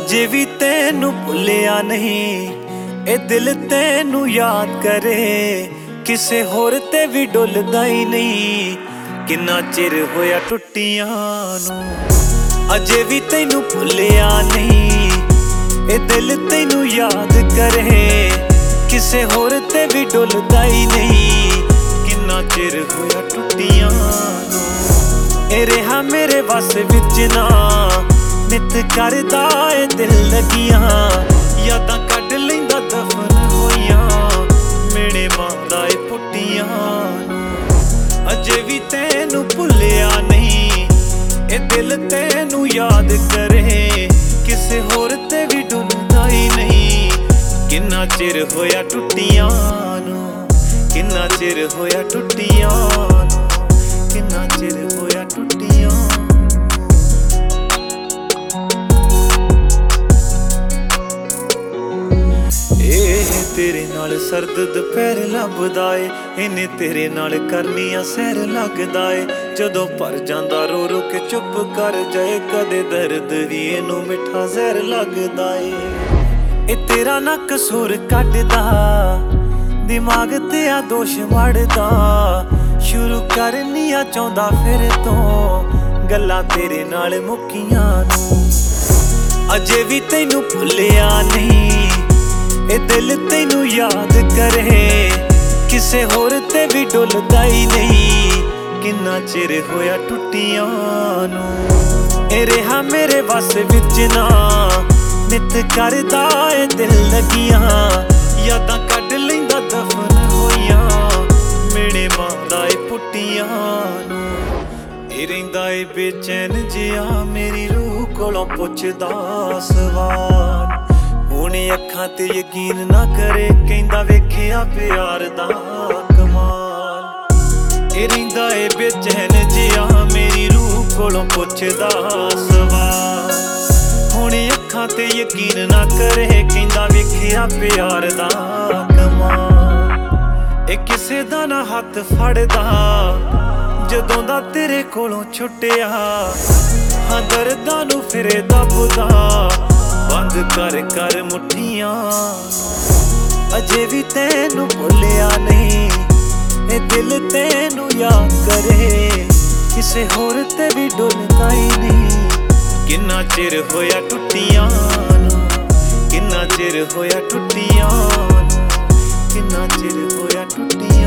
ਅਜੇ ਵੀ ਤੈਨੂੰ ਭੁੱਲਿਆ ਨਹੀਂ, ਇਹ ਦਿਲ ਤੈਨੂੰ ਯਾਦ ਕਰੇ, ਕਿਸੇ ਹੋਰ ਤੇ ਵੀ ਡੁੱਲਦਾ ਹੀ ਨਹੀਂ। ਕਿੰਨਾ ਚਿਰ ਹੋਇਆ ਟੁੱਟੀਆਂ ਨੂੰ, ਅਜੇ ਵੀ ਤੈਨੂੰ ਭੁੱਲਿਆ ਨਹੀਂ, ਇਹ ਦਿਲ ਤੈਨੂੰ ਯਾਦ ਕਰੇ, ਕਿਸੇ ਹੋਰ ਤੇ ਵੀ ਡੁੱਲਦਾ ਹੀ ਨਹੀਂ। ਕਿੰਨਾ ਚਿਰ ਹੋਇਆ ਟੁੱਟੀਆਂ ਨੂੰ, ਇਹ ਰਿਹਾ ਮੇਰੇ ਵੱਸ ਵਿੱਚ ਨਾ, ਨਿਤ ਕਰਦਾ ਏ ਦਿਲ ਲੱਗੀਆਂ, ਯਾਦਾਂ ਕੱਢ ਲੈਂਦਾ ਦਫਨ ਹੋਈਆਂ, ਮੇਰੇ ਮਾਰਦਾ ਏ ਪੁੱਟੀਆਂ ਨੂੰ। ਅਜੇ ਵੀ ਤੈਨੂੰ ਭੁੱਲਿਆ ਨਹੀਂ, ਇਹ ਦਿਲ ਤੈਨੂੰ ਯਾਦ ਕਰੇ, ਕਿਸੇ ਹੋਰ ਤੇ ਵੀ ਡੁੱਲਦਾ ਹੀ ਨਹੀਂ। ਕਿੰਨਾ ਚਿਰ ਹੋਇਆ ਟੁੱਟੀਆਂ ਨੂੰ, ਕਿੰਨਾ ਚਿਰ ਹੋਇਆ ਟੁੱਟੀਆਂ ਨੂੰ, ਕਿੰਨਾ ਚਿਰ ਹੋਇਆ ਟੁੱਟੀਆਂ। ਤੇਰੇ ਨਾਲ ਸਰਦ ਦੁਪਹਿਰ ਲੱਭਦਾ ਏ, ਇਹਨੇ ਤੇਰੇ ਨਾਲ ਕਰਨੀਆਂ ਸੈਰ ਲੱਗਦਾ ਏ। ਜਦੋਂ ਭਰ ਜਾਂਦਾ ਰੋ ਰੋ ਕੇ ਚੁੱਪ ਕਰ ਜਾਏ, ਕਦੇ ਦਰਦ ਵੀ ਇਹਨੂੰ ਮਿੱਠਾ ਜ਼ਹਿਰ ਲੱਗਦਾ ਏ। ਇਹ ਤੇਰਾ ਨਾ ਕਸੂਰ ਕੱਢਦਾ, ਦਿਮਾਗ ਤੇ ਆ ਦੋਸ਼ ਵੜਦਾ, ਸ਼ੁਰੂ ਕਰਨੀਆਂ ਚਾਹੁੰਦਾ ਫਿਰ ਤੋਂ, ਗੱਲਾਂ ਤੇਰੇ ਨਾਲ ਮੁੱਕੀਆਂ ਨੂੰ। ਅਜੇ ਵੀ ਤੈਨੂੰ ਭੁੱਲਿਆ ਨਹੀਂ, ਇਹ ਦਿਲ ਤੈਨੂੰ ਯਾਦ ਕਰੇ, ਕਿਸੇ ਹੋਰ ਤੇ ਵੀ ਡੁੱਲਦਾ ਹੀ ਨਹੀਂ। ਕਿੰਨਾ ਚਿਰ ਹੋਇਆ ਟੁੱਟੀਆਂ ਨੂੰ, ਇਹ ਰਿਹਾ ਮੇਰੇ ਵੱਸ ਵਿੱਚ ਨਾ, ਨਿਤ ਕਰਦਾ ਏ ਦਿਲ ਲੱਗੀਆਂ, ਯਾਦਾਂ ਕੱਢ ਲੈਂਦਾ ਦਫਨ ਹੋਈਆਂ, ਮੇਰੇ ਮਾਰਦਾ ਏ ਪੁੱਟੀਆਂ ਨੂੰ। ਇਹ ਰਹਿੰਦਾ ਏ ਬੇਚੈਨ ਜਿਹਾ, ਮੇਰੀ ਰੂਹ ਕੋਲੋਂ ਪੁੱਛਦਾ ਸਵਾਲ, ਹੁਣ ਅੱਖਾਂ ਤੇ ਯਕੀਨ ਨਾ ਕਰੇ, ਕਹਿੰਦਾ ਵੇਖਿਆ ਪਿਆਰ ਦਾ ਕਮਾਲ। ਇਹ ਰਹਿੰਦਾ ਏ ਬੇਚੈਨ ਜਿਹਾ, ਮੇਰੀ ਰੂਹ ਕੋਲੋਂ ਪੁੱਛਦਾ ਸਵਾਲ, ਹੁਣ ਅੱਖਾਂ ਤੇ ਯਕੀਨ ਨਾ ਕਰੇ, ਕਹਿੰਦਾ ਵੇਖਿਆ ਪਿਆਰ ਦਾ ਕਮਾਲ। ਇਹ ਕਿਸੇ ਦਾ ਨਾ ਹੱਥ ਫੜਦਾ, ਜਦੋਂ ਦਾ ਤੇਰੇ ਕੋਲੋਂ ਛੁੱਟਿਆ, ਹਾਂ ਦਰਦਾਂ ਨੂੰ ਫਿਰੇ ਦੱਬਦਾ, ਬੰਦ ਕਰ ਕਰ ਮੁੱਠੀਆਂ। ਅਜੇ ਵੀ ਤੈਨੂੰ ਭੁੱਲਿਆ ਨਹੀਂ, ਇਹ ਦਿਲ ਤੈਨੂੰ ਯਾਦ ਕਰੇ, ਕਿਸੇ ਹੋਰ ਤੇ ਵੀ ਡੁੱਲਦਾ ਹੀ ਨਹੀਂ। ਕਿੰਨਾ ਚਿਰ ਹੋਇਆ ਟੁੱਟੀਆਂ ਨੂੰ, ਕਿੰਨਾ ਚਿਰ ਹੋਇਆ ਟੁੱਟੀਆਂ ਨੂੰ, ਕਿੰਨਾ ਚਿਰ ਹੋਇਆ ਟੁੱਟੀਆਂ।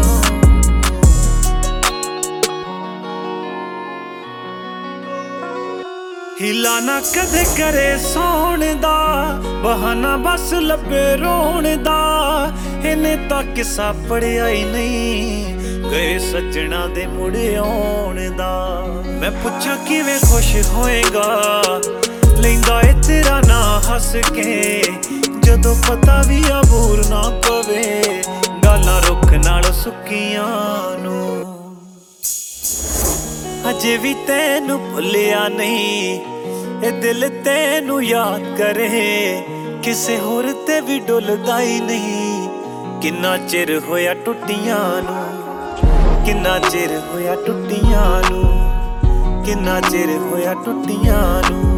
ਹੀਲਾ ਨਾ ਕਦੇ ਕਰੇ ਸੌਣ ਦਾ, ਬਹਾਨਾ ਬਸ ਲੱਭੇ ਰੋਣ ਦਾ, ਇਹਨੇ ਤਾਂ ਕਿੱਸਾ ਪੜਿਆ ਹੀ ਨਹੀਂ, ਗਏ ਸੱਜਣਾ ਦੇ ਮੁੜ ਆਉਣ ਦਾ। ਮੈਂ ਪੁੱਛਾਂ ਕਿਵੇਂ ਖੁਸ਼ ਹੋਏਗਾ, ਲੈਂਦਾ ਏ ਤੇਰਾ ਨਾਂ ਹੱਸ ਕੇ, ਜਦੋਂ ਪਤਾ ਵੀ ਅਬੂਰ ਨਾ ਪਵੇ, ਗਾਲਾਂ ਰੁੱਖ ਨਾਲ ਸੁੱਕੀਆਂ ਨੂੰ। ਅਜੇ ਵੀ ਤੈਨੂੰ ਭੁੱਲਿਆ ਨਹੀਂ, ਇਹ ਦਿਲ ਤੈਨੂੰ ਯਾਦ ਕਰੇ, ਕਿਸੇ ਹੋਰ ਤੇ ਵੀ ਡੁੱਲਦਾ ਹੀ ਨਹੀਂ। ਕਿੰਨਾ ਚਿਰ ਹੋਇਆ ਟੁੱਟੀਆਂ ਨੂੰ, ਕਿੰਨਾ ਚਿਰ ਹੋਇਆ ਟੁੱਟੀਆਂ ਨੂੰ, ਕਿੰਨਾ ਚਿਰ ਹੋਇਆ ਟੁੱਟੀਆਂ ਨੂੰ।